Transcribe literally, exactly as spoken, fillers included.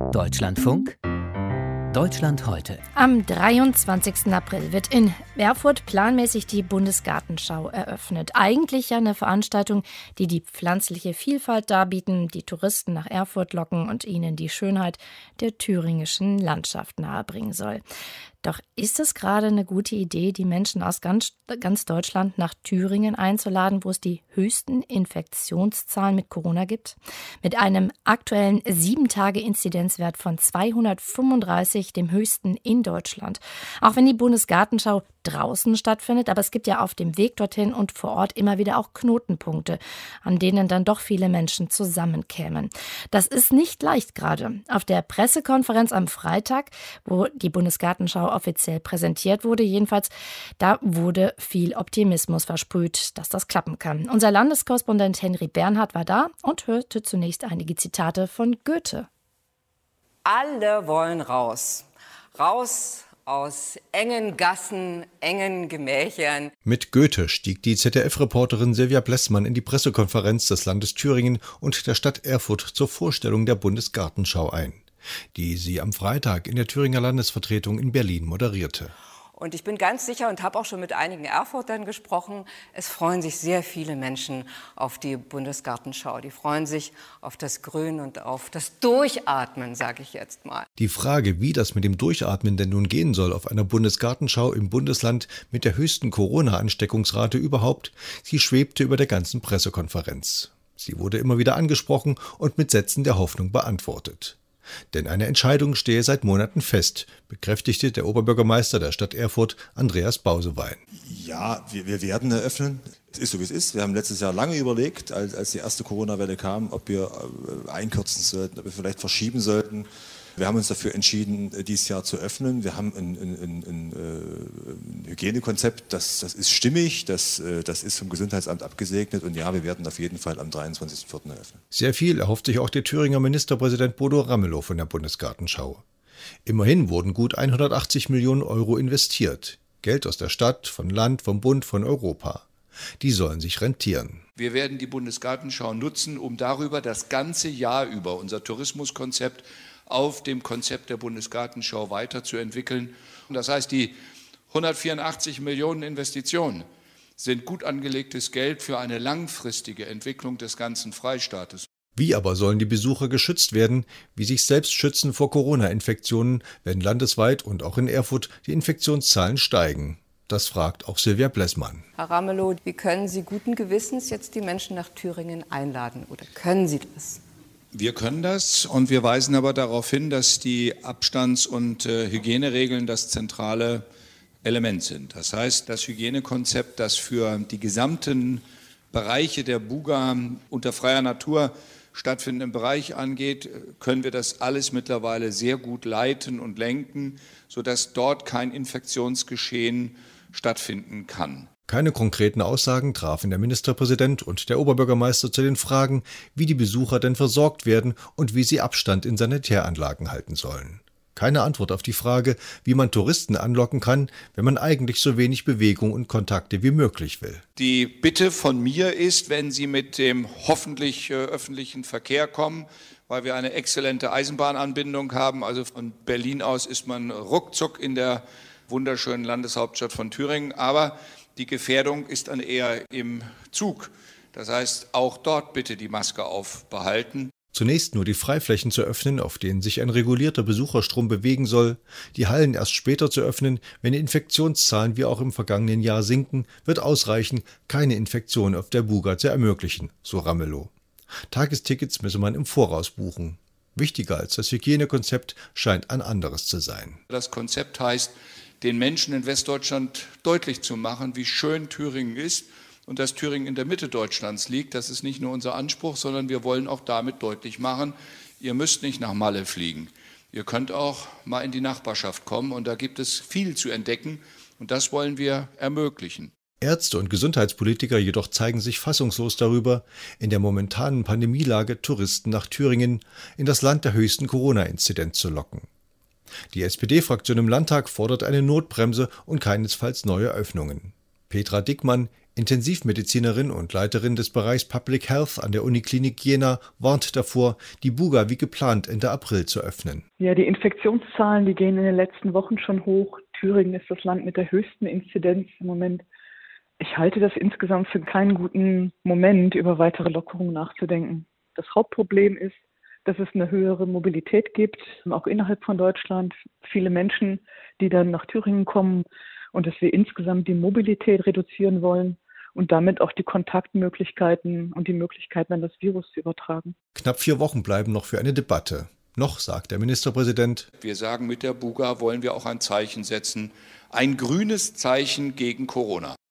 Deutschlandfunk Deutschland heute. Am dreiundzwanzigsten April wird in Erfurt planmäßig die Bundesgartenschau eröffnet. Eigentlich ja eine Veranstaltung, die die pflanzliche Vielfalt darbieten, die Touristen nach Erfurt locken und ihnen die Schönheit der thüringischen Landschaft nahebringen soll. Doch ist es gerade eine gute Idee, die Menschen aus ganz, ganz Deutschland nach Thüringen einzuladen, wo es die höchsten Infektionszahlen mit Corona gibt? Mit einem aktuellen sieben Tage Inzidenzwert von zweihundertfünfunddreißig, dem höchsten in Deutschland. Auch wenn die Bundesgartenschau draußen stattfindet, aber es gibt ja auf dem Weg dorthin und vor Ort immer wieder auch Knotenpunkte, an denen dann doch viele Menschen zusammenkämen. Das ist nicht leicht gerade. Auf der Pressekonferenz am Freitag, wo die Bundesgartenschau offiziell präsentiert wurde, jedenfalls, da wurde viel Optimismus versprüht, dass das klappen kann. Unser Landeskorrespondent Henry Bernhard war da und hörte zunächst einige Zitate von Goethe. Alle wollen raus. Raus aus engen Gassen, engen Gemächern. Mit Goethe stieg die Z D F-Reporterin Silvia Blessmann in die Pressekonferenz des Landes Thüringen und der Stadt Erfurt zur Vorstellung der Bundesgartenschau ein, die sie am Freitag in der Thüringer Landesvertretung in Berlin moderierte. Und ich bin ganz sicher und habe auch schon mit einigen Erfurtern gesprochen, es freuen sich sehr viele Menschen auf die Bundesgartenschau. Die freuen sich auf das Grün und auf das Durchatmen, sage ich jetzt mal. Die Frage, wie das mit dem Durchatmen denn nun gehen soll auf einer Bundesgartenschau im Bundesland mit der höchsten Corona-Ansteckungsrate überhaupt, sie schwebte über der ganzen Pressekonferenz. Sie wurde immer wieder angesprochen und mit Sätzen der Hoffnung beantwortet. Denn eine Entscheidung stehe seit Monaten fest, bekräftigte der Oberbürgermeister der Stadt Erfurt, Andreas Bausewein. Ja, wir, wir werden eröffnen. Es ist so, wie es ist. Wir haben letztes Jahr lange überlegt, als, als die erste Corona-Welle kam, ob wir äh, einkürzen sollten, ob wir vielleicht verschieben sollten. Wir haben uns dafür entschieden, dieses Jahr zu öffnen. Wir haben ein, ein, ein, ein, ein Hygienekonzept, das, das ist stimmig, das, das ist vom Gesundheitsamt abgesegnet und ja, wir werden auf jeden Fall am dreiundzwanzigsten vierten eröffnen. Sehr viel erhofft sich auch der Thüringer Ministerpräsident Bodo Ramelow von der Bundesgartenschau. Immerhin wurden gut hundertachtzig Millionen Euro investiert. Geld aus der Stadt, von Land, vom Bund, von Europa. Die sollen sich rentieren. Wir werden die Bundesgartenschau nutzen, um darüber das ganze Jahr über unser Tourismuskonzept auf dem Konzept der Bundesgartenschau weiterzuentwickeln. Und das heißt, die hundertvierundachtzig Millionen Investitionen sind gut angelegtes Geld für eine langfristige Entwicklung des ganzen Freistaates. Wie aber sollen die Besucher geschützt werden, wie sich selbst schützen vor Corona-Infektionen, wenn landesweit und auch in Erfurt die Infektionszahlen steigen? Das fragt auch Silvia Blessmann. Herr Ramelow, wie können Sie guten Gewissens jetzt die Menschen nach Thüringen einladen oder können Sie das? Wir können das und wir weisen aber darauf hin, dass die Abstands- und äh, Hygieneregeln das zentrale Element sind. Das heißt, das Hygienekonzept, das für die gesamten Bereiche der Buga unter freier Natur stattfindenden Bereich angeht, können wir das alles mittlerweile sehr gut leiten und lenken, sodass dort kein Infektionsgeschehen stattfinden kann. Keine konkreten Aussagen trafen der Ministerpräsident und der Oberbürgermeister zu den Fragen, wie die Besucher denn versorgt werden und wie sie Abstand in Sanitäranlagen halten sollen. Keine Antwort auf die Frage, wie man Touristen anlocken kann, wenn man eigentlich so wenig Bewegung und Kontakte wie möglich will. Die Bitte von mir ist, wenn Sie mit dem hoffentlich äh, öffentlichen Verkehr kommen, weil wir eine exzellente Eisenbahnanbindung haben, also von Berlin aus ist man ruckzuck in der wunderschönen Landeshauptstadt von Thüringen, aber die Gefährdung ist dann eher im Zug. Das heißt, auch dort bitte die Maske aufbehalten. Zunächst nur die Freiflächen zu öffnen, auf denen sich ein regulierter Besucherstrom bewegen soll, die Hallen erst später zu öffnen, wenn die Infektionszahlen wie auch im vergangenen Jahr sinken, wird ausreichen, keine Infektion auf der Buga zu ermöglichen, so Ramelow. Tagestickets müsse man im Voraus buchen. Wichtiger als das Hygienekonzept scheint ein anderes zu sein. Das Konzept heißt, den Menschen in Westdeutschland deutlich zu machen, wie schön Thüringen ist und dass Thüringen in der Mitte Deutschlands liegt. Das ist nicht nur unser Anspruch, sondern wir wollen auch damit deutlich machen, ihr müsst nicht nach Malle fliegen. Ihr könnt auch mal in die Nachbarschaft kommen und da gibt es viel zu entdecken und das wollen wir ermöglichen. Ärzte und Gesundheitspolitiker jedoch zeigen sich fassungslos darüber, in der momentanen Pandemielage Touristen nach Thüringen, in das Land der höchsten Corona-Inzidenz zu locken. Die S P D-Fraktion im Landtag fordert eine Notbremse und keinesfalls neue Öffnungen. Petra Dickmann, Intensivmedizinerin und Leiterin des Bereichs Public Health an der Uniklinik Jena warnt davor, die Buga wie geplant Ende April zu öffnen. Ja, die Infektionszahlen, die gehen in den letzten Wochen schon hoch. Thüringen ist das Land mit der höchsten Inzidenz im Moment. Ich halte das insgesamt für keinen guten Moment, über weitere Lockerungen nachzudenken. Das Hauptproblem ist, dass es eine höhere Mobilität gibt, auch innerhalb von Deutschland. Viele Menschen, die dann nach Thüringen kommen und dass wir insgesamt die Mobilität reduzieren wollen und damit auch die Kontaktmöglichkeiten und die Möglichkeiten, dann das Virus zu übertragen. Knapp vier Wochen bleiben noch für eine Debatte. Noch sagt der Ministerpräsident: Wir sagen, mit der Buga wollen wir auch ein Zeichen setzen, ein grünes Zeichen gegen Corona.